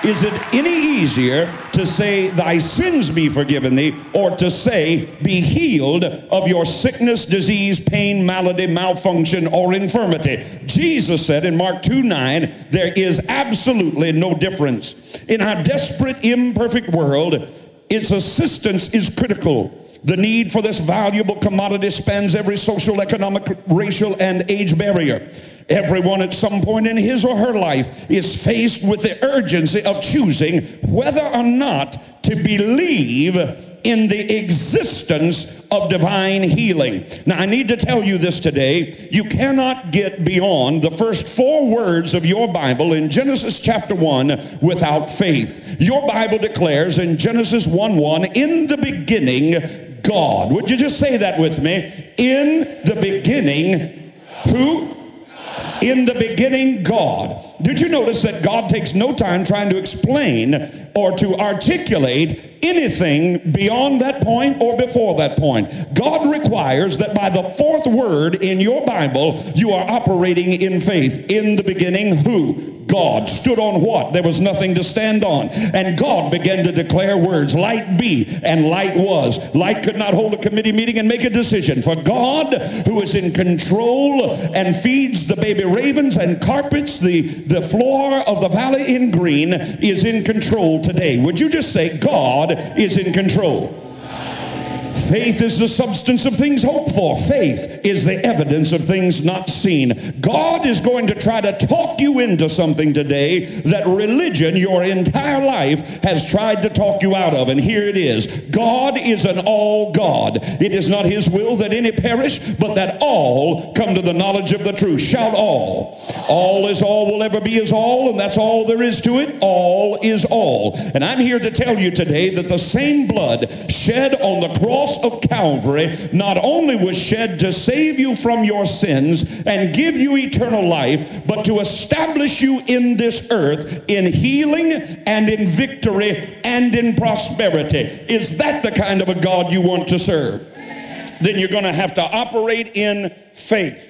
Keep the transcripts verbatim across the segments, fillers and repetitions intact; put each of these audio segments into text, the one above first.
Is it any easier to say, thy sins be forgiven thee, or to say, be healed of your sickness, disease, pain, malady, malfunction, or infirmity? Jesus said in Mark two nine, there is absolutely no difference. In our desperate, imperfect world, its assistance is critical. The need for this valuable commodity spans every social, economic, racial, and age barrier. Everyone at some point in his or her life is faced with the urgency of choosing whether or not to believe in the existence of divine healing. Now, I need to tell you this today. You cannot get beyond the first four words of your Bible in Genesis chapter one without faith. Your Bible declares in Genesis one one, in the beginning, God. Would you just say that with me? In the beginning, who? In the beginning, God. Did you notice that God takes no time trying to explain or to articulate anything beyond that point or before that point? God requires that by the fourth word in your Bible, you are operating in faith. In the beginning, who? God. Stood on what? There was nothing to stand on. And God began to declare words, light be, and light was. Light could not hold a committee meeting and make a decision. For God, who is in control and feeds the baby ravens and carpets the, the floor of the valley in green, is in control today. Would you just say, God is in control? Faith is the substance of things hoped for. Faith is the evidence of things not seen. God is going to try to talk you into something today that religion your entire life has tried to talk you out of. And here it is. God is an all God. It is not his will that any perish, but that all come to the knowledge of the truth. Shout all. All is all will ever be is all, and that's all there is to it. All is all. And I'm here to tell you today that the same blood shed on the cross of Calvary not only was shed to save you from your sins and give you eternal life, but to establish you in this earth in healing and in victory and in prosperity. Is that the kind of a God you want to serve? Then you're going to have to operate in faith.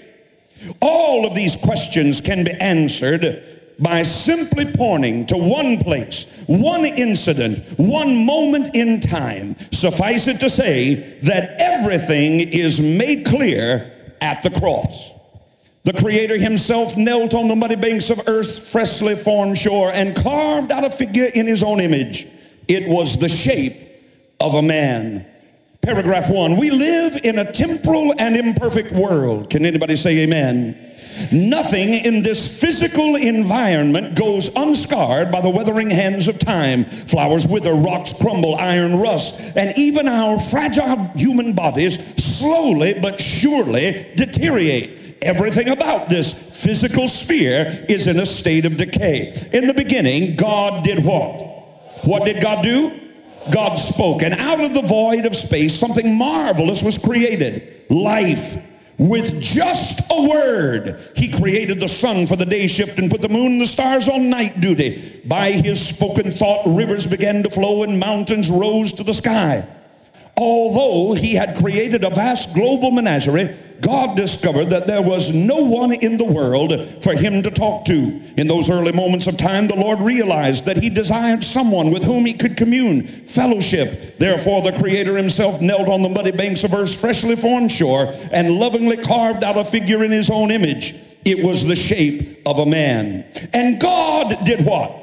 All of these questions can be answered by simply pointing to one place, one incident, one moment in time. Suffice it to say that everything is made clear at the cross. The Creator himself knelt on the muddy banks of earth's freshly formed shore and carved out a figure in his own image. It was the shape of a man. Paragraph one, we live in a temporal and imperfect world. Can anybody say amen? Nothing in this physical environment goes unscarred by the weathering hands of time. Flowers wither, rocks crumble, iron rusts, and even our fragile human bodies slowly but surely deteriorate. Everything about this physical sphere is in a state of decay. In the beginning, God did what? What did God do? God spoke, and out of the void of space, something marvelous was created. Life. With just a word, he created the sun for the day shift and put the moon and the stars on night duty. By his spoken thought, rivers began to flow and mountains rose to the sky. Although he had created a vast global menagerie, God discovered that there was no one in the world for him to talk to. In those early moments of time, the Lord realized that he desired someone with whom he could commune, fellowship. Therefore, the Creator himself knelt on the muddy banks of earth's freshly formed shore and lovingly carved out a figure in his own image. It was the shape of a man. And God did what?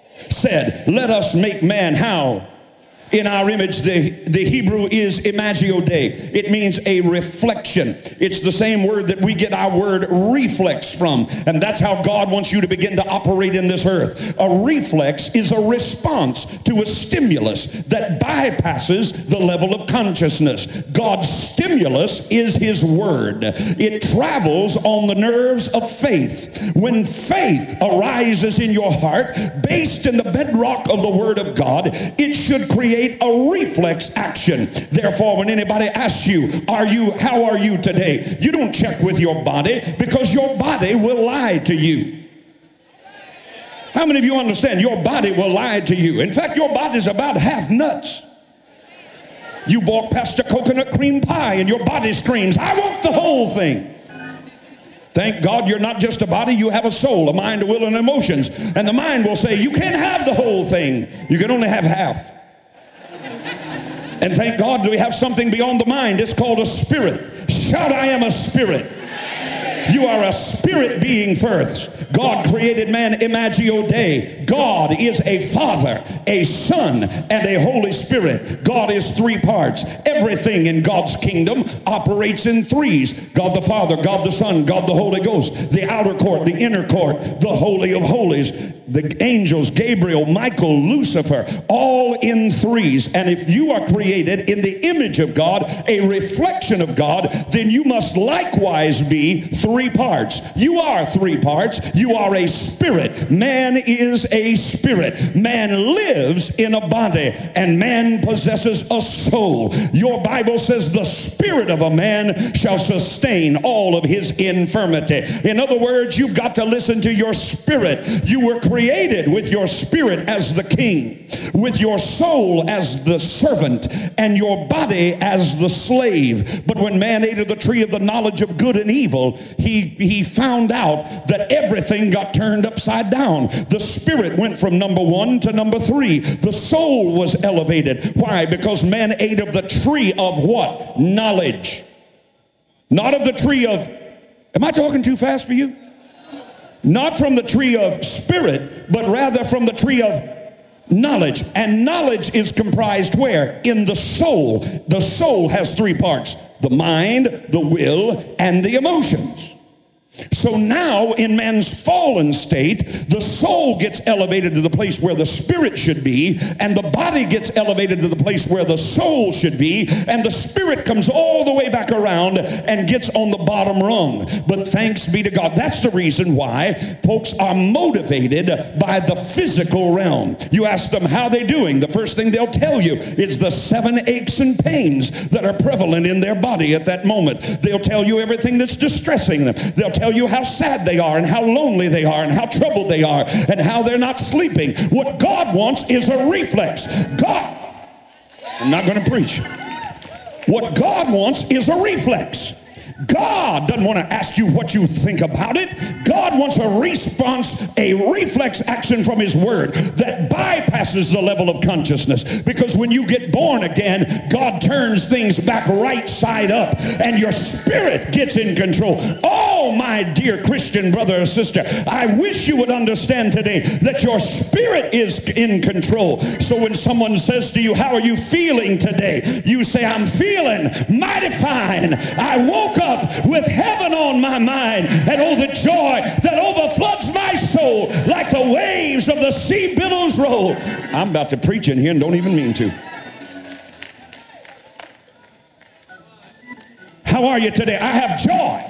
Said, let us make man how? In our image. The, the Hebrew is imagio Dei. It means a reflection. It's the same word that we get our word reflex from. And that's how God wants you to begin to operate in this earth. A reflex is a response to a stimulus that bypasses the level of consciousness. God's stimulus is his word. It travels on the nerves of faith. When faith arises in your heart, based in the bedrock of the word of God, it should create a reflex action. Therefore, when anybody asks you, are you, how are you today? You don't check with your body, because your body will lie to you. How many of you understand your body will lie to you? In fact, your body's about half nuts. You walk past a coconut cream pie and your body screams, I want the whole thing. Thank God you're not just a body, you have a soul, a mind, a will, and emotions. And the mind will say, you can't have the whole thing. You can only have half. And thank God we have something beyond the mind. It's called a spirit. Shout, I am a spirit. You are a spirit being first. God created man imago Dei. God is a Father, a Son, and a Holy Spirit. God is three parts. Everything in God's kingdom operates in threes. God the Father, God the Son, God the Holy Ghost. The outer court, the inner court, the Holy of Holies. The angels, Gabriel, Michael, Lucifer, all in threes. And if you are created in the image of God, a reflection of God, then you must likewise be three parts. You are three parts. You are a spirit. Man is a spirit. Man lives in a body, and man possesses a soul. Your Bible says the spirit of a man shall sustain all of his infirmity. In other words, you've got to listen to your spirit. You were created Created with your spirit as the king, with your soul as the servant, and your body as the slave. But when man ate of the tree of the knowledge of good and evil, he, he found out that everything got turned upside down. The spirit went from number one to number three. The soul was elevated. Why? Because man ate of the tree of what? Knowledge. Not of the tree of, am I talking too fast for you? Not from the tree of spirit, but rather from the tree of knowledge. And knowledge is comprised where? In the soul. The soul has three parts: the mind, the will, and the emotions. So now in man's fallen state, the soul gets elevated to the place where the spirit should be, and the body gets elevated to the place where the soul should be, and the spirit comes all the way back around and gets on the bottom rung. But thanks be to God. That's the reason why folks are motivated by the physical realm. You ask them how they're doing, the first thing they'll tell you is the seven aches and pains that are prevalent in their body at that moment. They'll tell you everything that's distressing them. They'll tell you how sad they are and how lonely they are and how troubled they are and how they're not sleeping. What God wants is a reflex. God, I'm not going to preach. What God wants is a reflex. God doesn't want to ask you what you think about it. God wants a response, a reflex action from his word that bypasses the level of consciousness. Because when you get born again, God turns things back right side up and your spirit gets in control. Oh, my dear Christian brother or sister, I wish you would understand today that your spirit is in control. So when someone says to you, how are you feeling today? You say, I'm feeling mighty fine. I woke up with heaven on my mind, and oh, the joy that overfloods my soul like the waves of the sea billows roll. I'm about to preach in here and don't even mean to. How are you today? I have joy.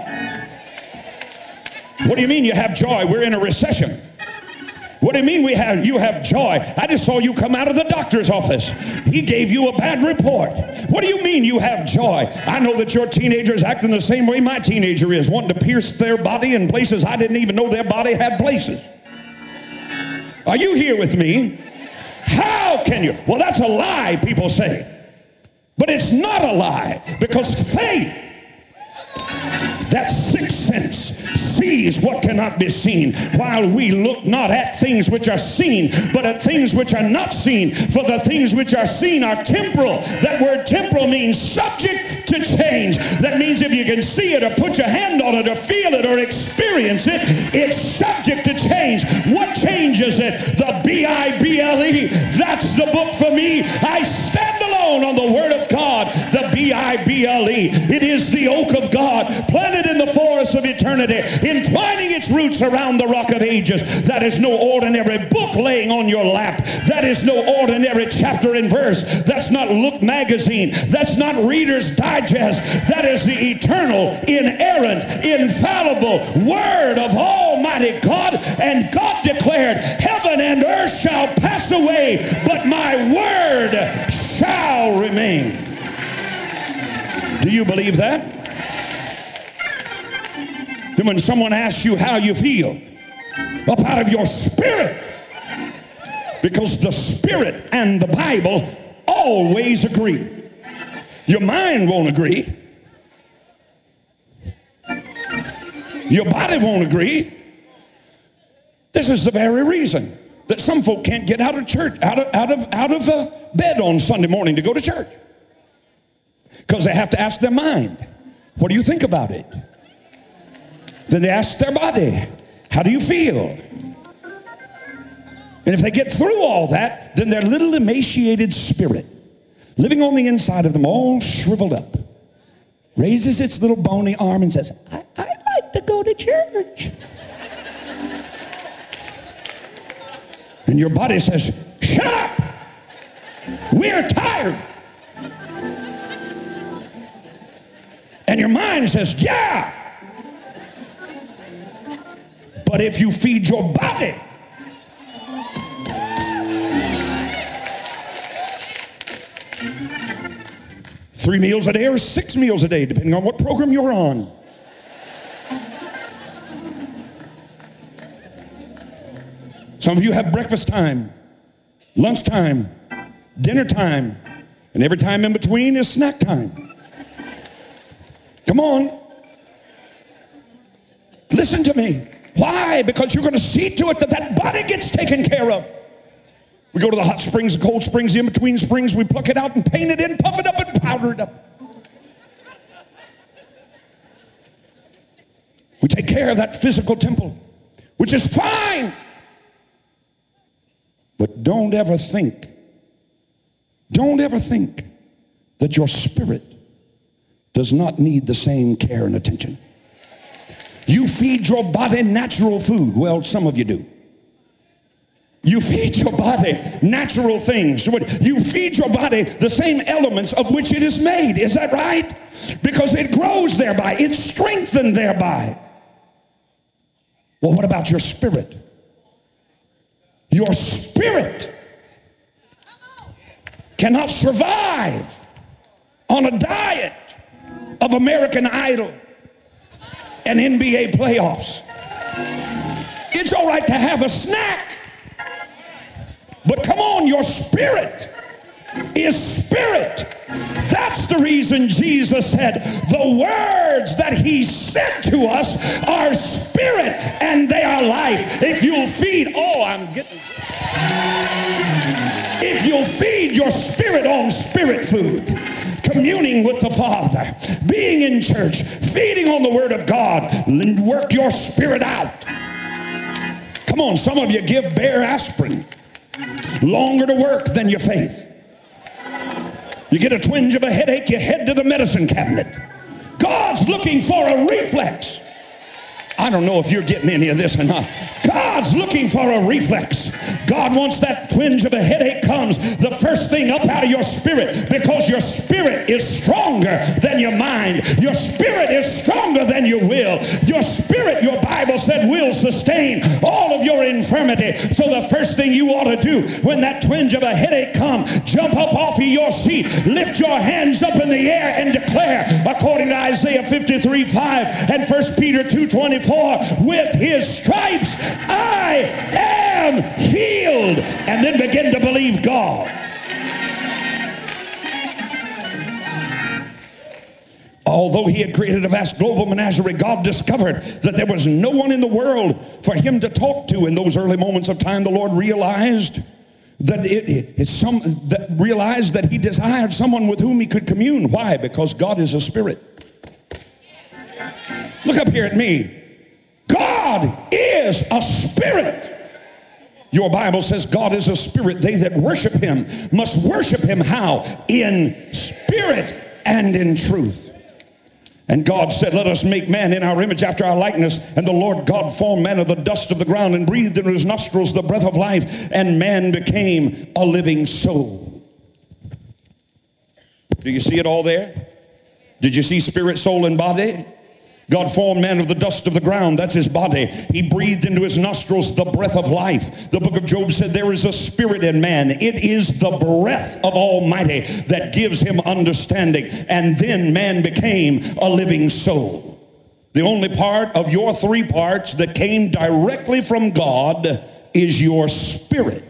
What do you mean you have joy? We're in a recession. What do you mean we have you have joy? I just saw you come out of the doctor's office. He gave you a bad report. What do you mean you have joy? I know that your teenager is acting the same way my teenager is, wanting to pierce their body in places I didn't even know their body had places. Are you here with me? How can you? Well, that's a lie, people say. But it's not a lie, because faith, that sixth sense, sees what cannot be seen, while we look not at things which are seen, but at things which are not seen. For the things which are seen are temporal. That word temporal means subject to change. That means if you can see it or put your hand on it or feel it or experience it, it's subject to change. What changes it? The B I B L E. That's the book for me. I stand alone on the Word of God, the B I B L E. It is the oak of God, planted in the forest of eternity, entwining its roots around the rock of ages. That is no ordinary book laying on your lap. That is no ordinary chapter and verse. That's not Look magazine. That's not Reader's Digest. That is the eternal, inerrant, infallible Word of Almighty God. And God declared, heaven and earth shall pass away, but my word shall remain. Do you believe that? Then when someone asks you how you feel, up out of your spirit, because the Spirit and the Bible always agree. Your mind won't agree. Your body won't agree. This is the very reason that some folk can't get out of church, out of, out of, out of uh, bed on Sunday morning to go to church. Because they have to ask their mind, what do you think about it? Then they ask their body, how do you feel? And if they get through all that, then their little emaciated spirit, living on the inside of them, all shriveled up, raises its little bony arm and says, I, I'd like to go to church. And your body says, shut up. We're tired. And your mind says, yeah. But if you feed your body, three meals a day or six meals a day, depending on what program you're on. Some of you have breakfast time, lunch time, dinner time, and every time in between is snack time. Come on. Listen to me. Why? Because you're going to see to it that that body gets taken care of. We go to the hot springs, the cold springs, the in-between springs. We pluck it out and paint it in, puff it up and powder it up. We take care of that physical temple, which is fine. But don't ever think, don't ever think that your spirit does not need the same care and attention. You feed your body natural food. Well, some of you do. You feed your body natural things. You feed your body the same elements of which it is made. Is that right? Because it grows thereby. It's strengthened thereby. Well, what about your spirit? Your spirit cannot survive on a diet of American Idol and N B A playoffs. It's all right to have a snack, but come on, your spirit is spirit. That's the reason Jesus said the words that he said to us are spirit and they are life. If you'll feed, oh, I'm getting, if you'll feed your spirit on spirit food, communing with the Father, being in church, feeding on the Word of God, work your spirit out. Come on, some of you give bare aspirin longer to work than your faith. You get a twinge of a headache, you head to the medicine cabinet. God's looking for a reflex. I don't know if you're getting any of this or not. God's looking for a reflex. God wants that twinge of a headache comes the first thing up out of your spirit, because your spirit is stronger than your mind. Your spirit is stronger than your will. Your spirit, your Bible said, will sustain all of your infirmity. So the first thing you ought to do when that twinge of a headache comes, jump up off of your seat, lift your hands up in the air and declare, according to Isaiah fifty-three five and First Peter two twenty-four, with his stripes I am healed. And then begin to believe God. Although he had created a vast global menagerie, God discovered that there was no one in the world for him to talk to. In those early moments of time, the Lord realized that it, it, it's some that realized that he desired someone with whom he could commune. Why? Because God is a spirit. Look up here at me. God is a spirit. Your Bible says God is a spirit. They that worship him must worship him how? In spirit and in truth. And God said, let us make man in our image after our likeness. And the Lord God formed man of the dust of the ground and breathed into his nostrils the breath of life. And man became a living soul. Do you see it all there? Did you see spirit, soul, and body? God formed man of the dust of the ground. That's his body. He breathed into his nostrils the breath of life. The book of Job said there is a spirit in man. It is the breath of Almighty that gives him understanding. And then man became a living soul. The only part of your three parts that came directly from God is your spirit.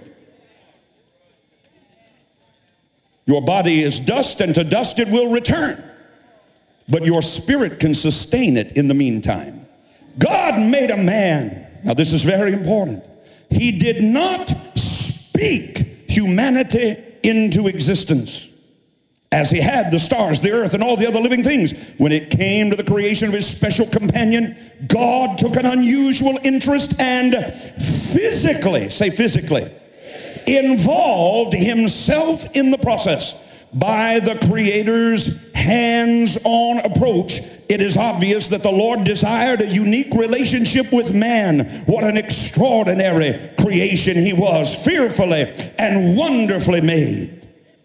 Your body is dust, and to dust it will return. But your spirit can sustain it in the meantime. God made a man. Now this is very important. He did not speak humanity into existence as he had the stars, the earth, and all the other living things. When it came to the creation of his special companion, God took an unusual interest and physically, say physically, involved himself in the process. By the Creator's hands-on approach, it is obvious that the Lord desired a unique relationship with man. What an extraordinary creation he was, fearfully and wonderfully made.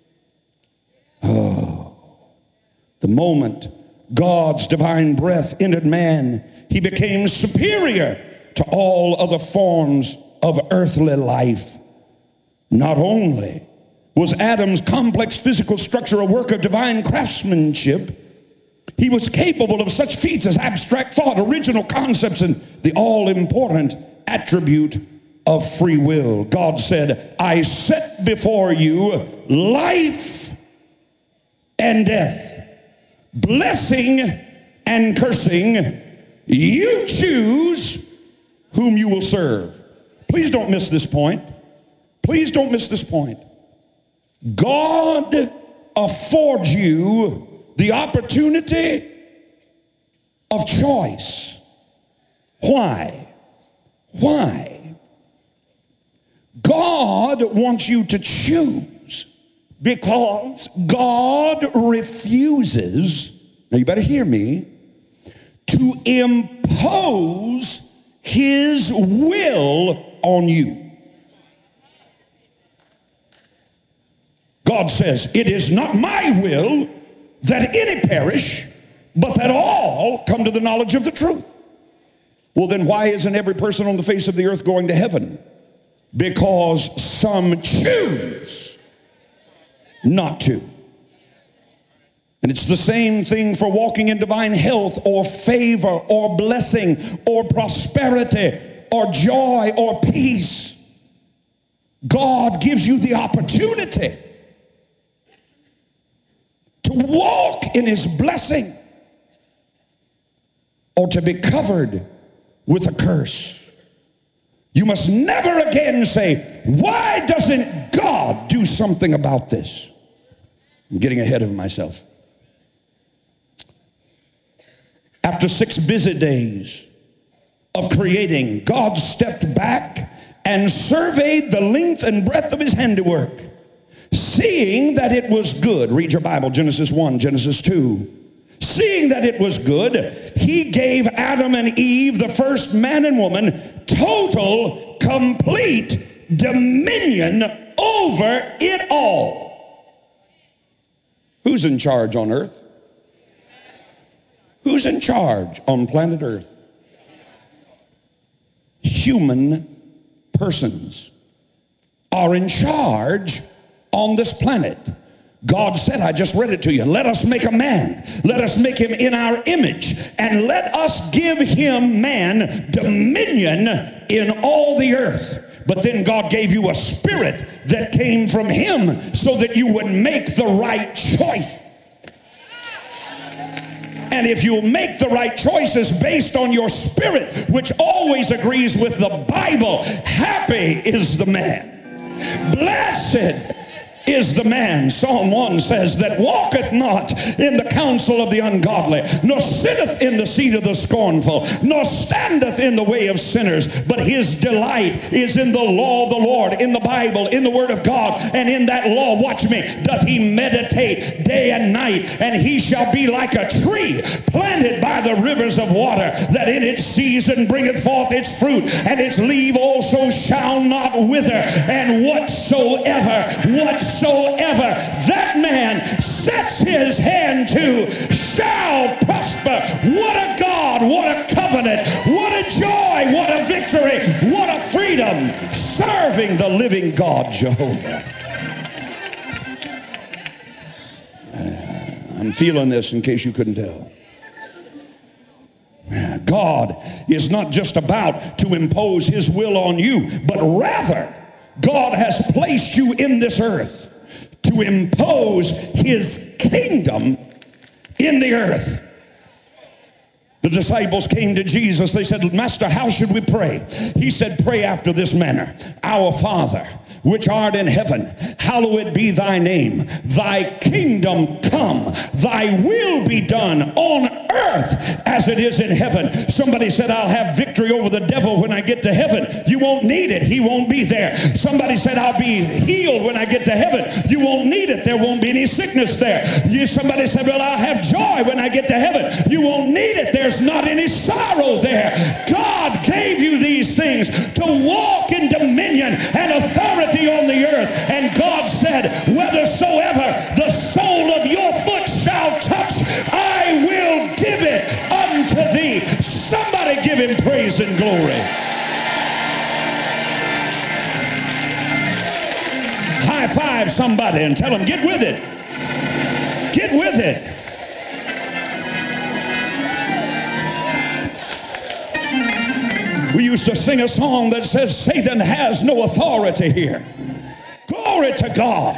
Oh, the moment God's divine breath entered man, he became superior to all other forms of earthly life. Not only was Adam's complex physical structure a work of divine craftsmanship, he was capable of such feats as abstract thought, original concepts, and the all-important attribute of free will. God said, I set before you life and death, blessing and cursing. You choose whom you will serve. Please don't miss this point. Please don't miss this point. God affords you the opportunity of choice. Why? Why? God wants you to choose because God refuses, now you better hear me, to impose his will on you. God says, it is not my will that any perish, but that all come to the knowledge of the truth. Well, then why isn't every person on the face of the earth going to heaven? Because some choose not to. And it's the same thing for walking in divine health or favor or blessing or prosperity or joy or peace. God gives you the opportunity to walk in his blessing or to be covered with a curse. You must never again say, why doesn't God do something about this? I'm getting ahead of myself. After six busy days of creating, God stepped back and surveyed the length and breadth of his handiwork. Seeing that it was good, read your Bible, Genesis one, Genesis two. Seeing that it was good, he gave Adam and Eve, the first man and woman, total, complete dominion over it all. Who's in charge on earth? Who's in charge on planet Earth? Human persons are in charge on this planet. God said, I just read it to you, let us make a man. Let us make him in our image. And let us give him, man, dominion in all the earth. But then God gave you a spirit that came from him so that you would make the right choice. And if you'll make the right choices based on your spirit, which always agrees with the Bible, happy is the man. Blessed is the man, Psalm one says, that walketh not in the counsel of the ungodly, nor sitteth in the seat of the scornful, nor standeth in the way of sinners, but his delight is in the law of the Lord, in the Bible, in the Word of God, and in that law, watch me, doth he meditate day and night, and he shall be like a tree planted by the rivers of water, that in its season bringeth forth its fruit, and its leaf also shall not wither, and whatsoever, whatsoever Whatsoever that man sets his hand to shall prosper. What a God, what a covenant, what a joy, what a victory, what a freedom, serving the living God, Jehovah. Uh, I'm feeling this in case you couldn't tell. God is not just about to impose his will on you, but rather God has placed you in this earth to impose his kingdom in the earth. The disciples came to Jesus. They said, Master, how should we pray? He said, pray after this manner. Our Father, which art in heaven, hallowed be thy name. Thy kingdom come. Thy will be done on earth as it is in heaven. Somebody said, I'll have victory over the devil when I get to heaven. You won't need it. He won't be there. Somebody said, I'll be healed when I get to heaven. You won't need it. There won't be any sickness there. You, somebody said, well, I'll have joy when I get to heaven. You won't need it. There's not any sorrow there. God gave you these things to walk in dominion and authority on the earth. And God said, whithersoever the sole of your foot shall touch, I will give it unto thee. Somebody give him praise and glory. High five somebody and tell them, get with it. Get with it. We used to sing a song that says, Satan has no authority here. Glory to God.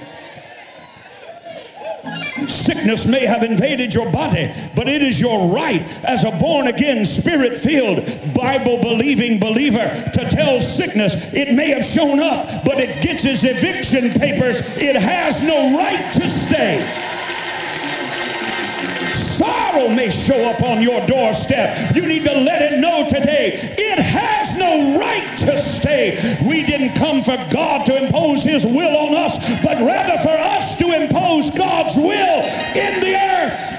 Sickness may have invaded your body, but it is your right as a born-again, spirit-filled, Bible-believing believer to tell sickness it may have shown up, but it gets its eviction papers. It has no right to stay. Sorrow may show up on your doorstep. You need to let it know today, it has no right to stay. We didn't come for God to impose his will on us, but rather for us to impose God's will in the earth.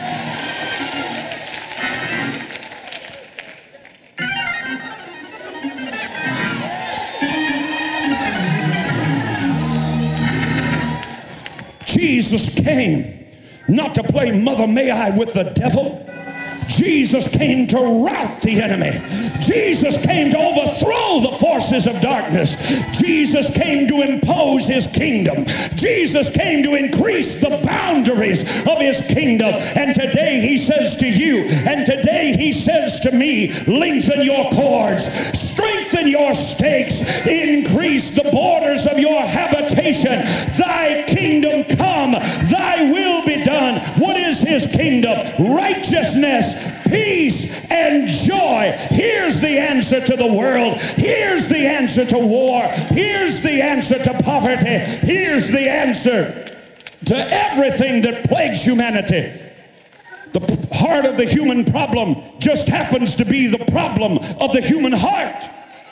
Jesus came not to play Mother May I with the devil. Jesus came to rout the enemy. Jesus came to overthrow the forces of darkness. Jesus came to impose his kingdom. Jesus came to increase the boundaries of his kingdom. And today he says to you, and today he says to me, lengthen your cords, strengthen your stakes, increase the borders of your habitation. Thy kingdom come, thy will be done. What is his kingdom? Righteousness, peace, and joy. Here's the answer to the world. Here's the answer to war. Here's the answer to poverty. Here's the answer to everything that plagues humanity. The heart of the human problem just happens to be the problem of the human heart.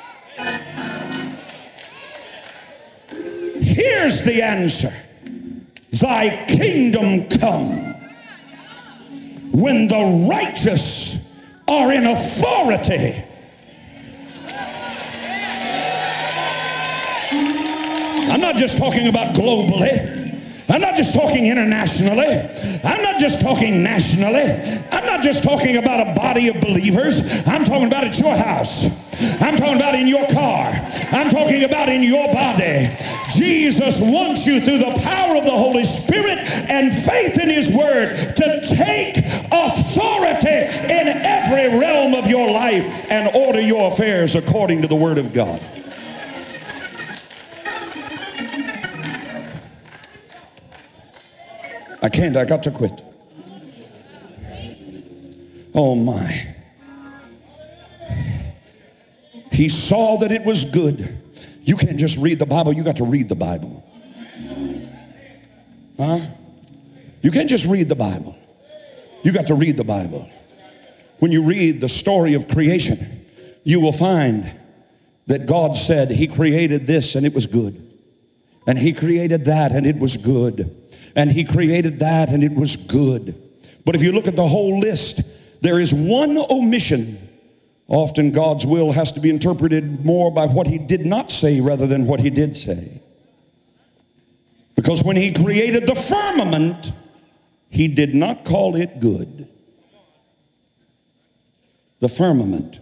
Here's the answer. Thy kingdom come. When the righteous are in authority, I'm not just talking about globally. I'm not just talking internationally. I'm not just talking nationally. I'm not just talking about a body of believers. I'm talking about at your house. I'm talking about in your car. I'm talking about in your body. Jesus wants you through the power of the Holy Spirit and faith in his word to take authority in every realm of your life and order your affairs according to the word of God. I can't, I got to quit. Oh my. He saw that it was good. You can't just read the Bible, you got to read the Bible. Huh? You can't just read the Bible. You got to read the Bible. When you read the story of creation, you will find that God said he created this and it was good. And he created that and it was good. And he created that and it was good. But if you look at the whole list, there is one omission. Often God's will has to be interpreted more by what he did not say rather than what he did say. Because when he created the firmament, he did not call it good. The firmament.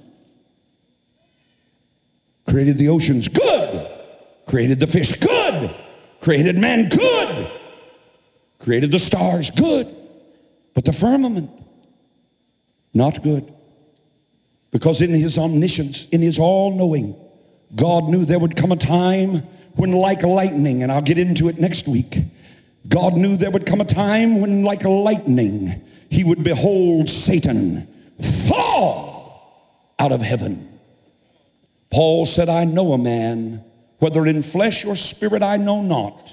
Created the oceans, good. Created the fish, good. Created man, good. Created the stars, good. But the firmament, not good. Because in his omniscience, in his all-knowing, God knew there would come a time when like lightning, and I'll get into it next week, God knew there would come a time when like lightning, he would behold Satan fall out of heaven. Paul said, I know a man, whether in flesh or spirit I know not,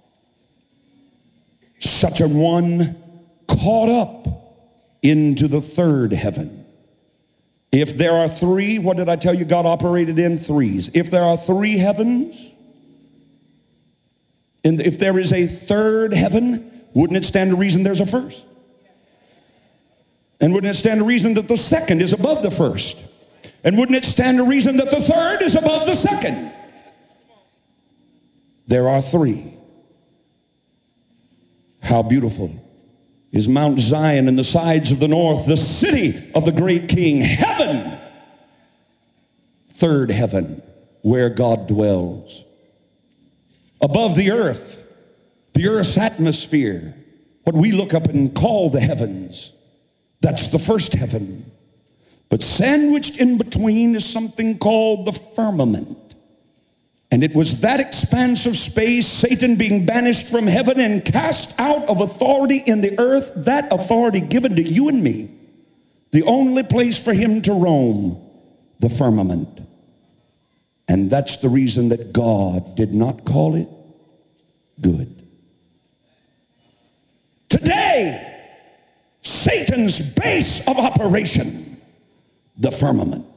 such a one caught up into the third heaven. If there are three, what did I tell you God operated in? Threes. If there are three heavens, and if there is a third heaven, wouldn't it stand to reason there's a first? And wouldn't it stand to reason that the second is above the first? And wouldn't it stand to reason that the third is above the second? There are three. How beautiful is Mount Zion in the sides of the north, the city of the great King, heaven, third heaven, where God dwells. Above the earth, the earth's atmosphere, what we look up and call the heavens, that's the first heaven. But sandwiched in between is something called the firmament. And it was that expanse of space, Satan being banished from heaven and cast out of authority in the earth, that authority given to you and me, the only place for him to roam, the firmament. And that's the reason that God did not call it good. Today, Satan's base of operation, the firmament.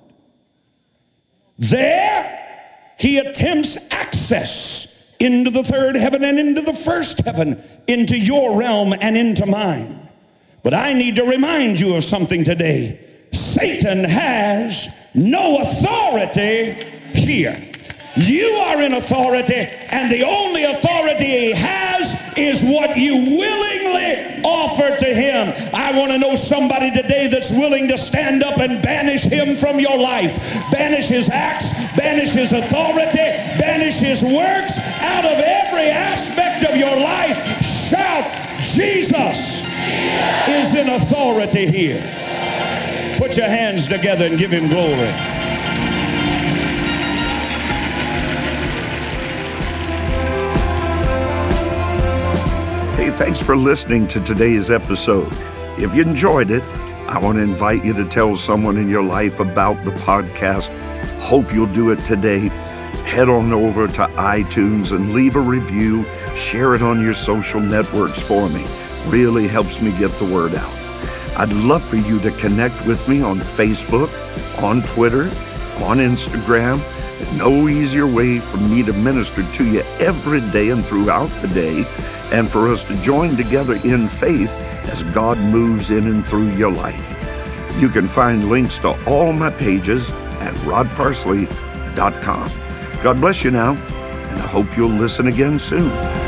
There, he attempts access into the third heaven and into the first heaven, into your realm and into mine. But I need to remind you of something today. Satan has no authority here. You are in authority, and the only authority he has is what you willingly offer to him. I want to know somebody today that's willing to stand up and banish him from your life. Banish his acts, banish his authority, banish his works out of every aspect of your life. Shout, Jesus is in authority here. Put your hands together and give him glory. Hey, thanks for listening to today's episode. If you enjoyed it, I want to invite you to tell someone in your life about the podcast. Hope you'll do it today. Head on over to iTunes and leave a review. Share it on your social networks for me. Really helps me get the word out. I'd love for you to connect with me on Facebook, on Twitter, on Instagram. No easier way for me to minister to you every day and throughout the day, and for us to join together in faith as God moves in and through your life. You can find links to all my pages at rod parsley dot com. God bless you now, and I hope you'll listen again soon.